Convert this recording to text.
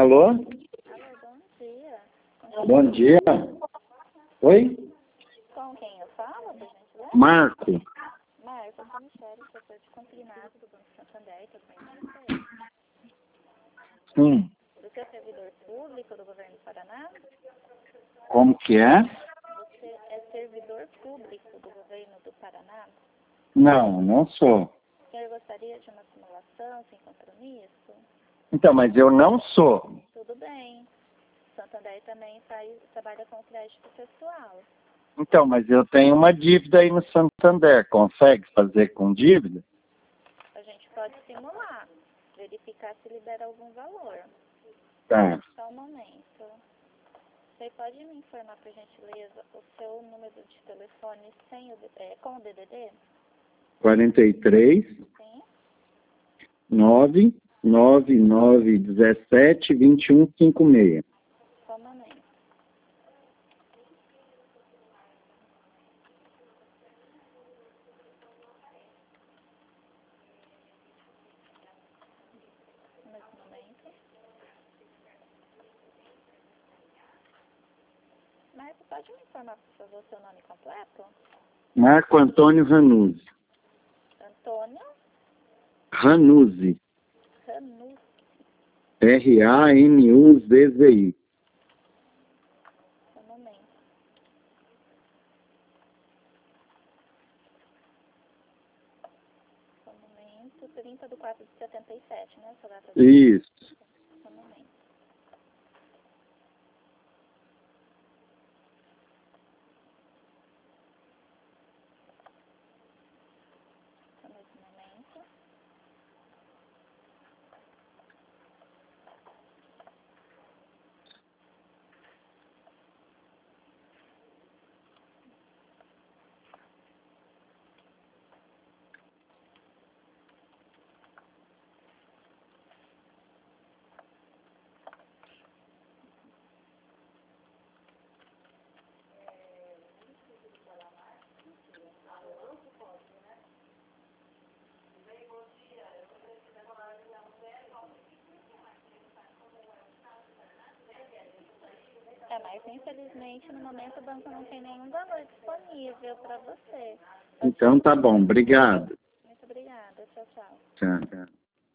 Alô? Alô, bom dia. Bom dia. Oi? Com quem eu falo, por gentileza? Marco. Marco, eu sou Michele, professor de consignado do Banco Santander, tudo bem com você? Sim. Do seu servidor público do governo do Paraná? Como que é? Você é servidor público do governo do Paraná? Não, não sou. O senhor gostaria de uma simulação sem compromisso? Então, mas eu não sou. Tudo bem. Santander também trabalha com crédito pessoal. Então, mas eu tenho uma dívida aí no Santander. Consegue fazer com dívida? A gente pode simular, verificar se libera algum valor. Tá. Só um momento. Você pode me informar, por gentileza, o seu número de telefone sem com o DDD? 43 Sim. 99917 2156. Só um momento. Mais um momento. Marco, pode me informar, por favor, o seu nome completo? Marco Antônio Ranuzzi. Antônio Ranuzzi. Ranuzzi. Ranuzzi. Só um momento. Só um momento. 30/4/77, né? Sua data de... Isso. Só um momento. Só mais um momento. Mas infelizmente no momento o banco não tem nenhum valor disponível para você. Então tá bom. Obrigado. Muito obrigada. Tchau, tchau. Tchau.